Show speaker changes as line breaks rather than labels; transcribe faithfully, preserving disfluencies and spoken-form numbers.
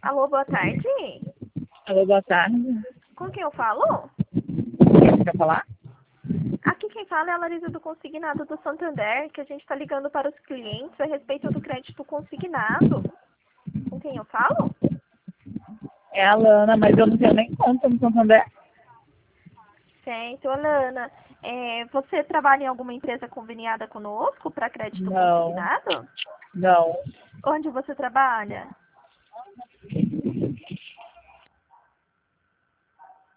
Alô, boa tarde.
Alô, boa tarde.
Com quem eu falo?
Quem quer falar?
Aqui quem fala é a Larissa do Consignado do Santander, que a gente está ligando para os clientes a respeito do crédito consignado. Com quem eu falo?
É a Lana, mas eu não tenho nem conta no Santander.
Certo, Alana. É, você trabalha em alguma empresa conveniada conosco para crédito
Não,
consignado?
não.
Onde você trabalha?